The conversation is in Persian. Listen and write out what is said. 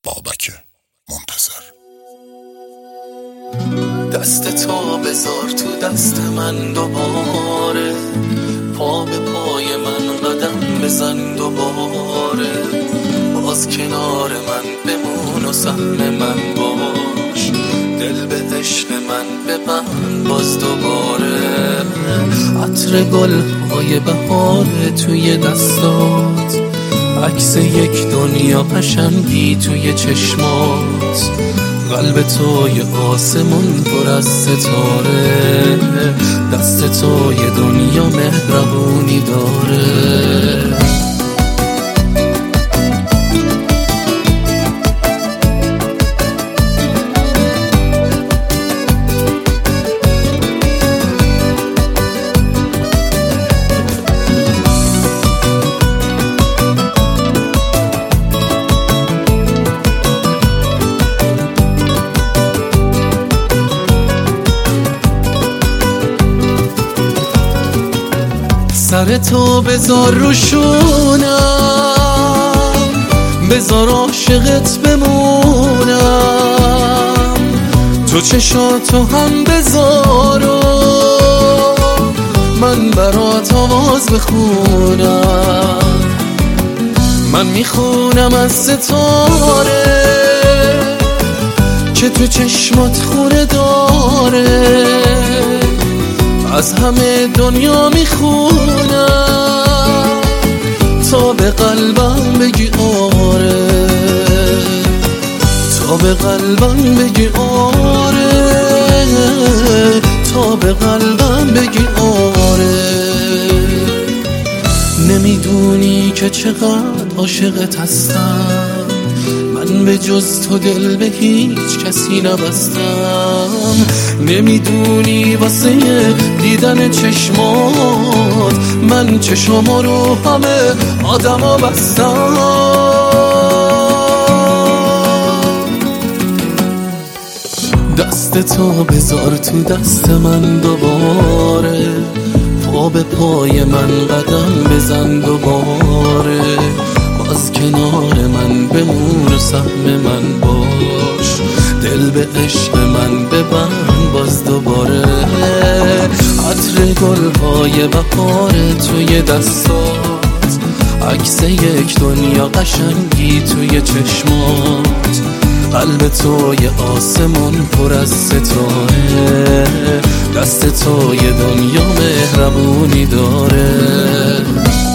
بابک منتظر. دست تو بذار تو دست من دوباره، پا به پای من قدم بزن دوباره، باز کنار من بمون و سهم من باش، دل به عشق من ببند باز دوباره. عطر گل‌های بهار توی دستات، عکس یک دنیا قشنگی توی چشمات، قلب توی آسمون پر از ستاره، دست توی دنیا مهربونی داره. سر تو بذار روشونم، بذار عاشقت بمونم، تو چشاتو هم بذار و من برات آواز بخونم. من میخونم از ستاره که تو چشمات خونه داره، از همه دنیا میخونم تا به قلبم بگی آره، تا به قلبم بگی آره، تا به قلبم بگی آره. نمیدونی که چقدر عاشقت هستم، من به جز تو دل به هیچ کسی نبستم. نمیدونی واسه دیدن چشمات من چشما رو همه آدما بستم. دست تو بذار تو دست من دوباره، پا به پای من قدم بزن دوباره، باز کنار من بمون و سهم من باش، دل به عشق من ببند باز دوباره. عطر گل‌های بهار توی دستات، عکس یک دنیا قشنگی توی چشمات، قلب توی آسمون پر از ستاره، دست توی دنیا مهربونی داره.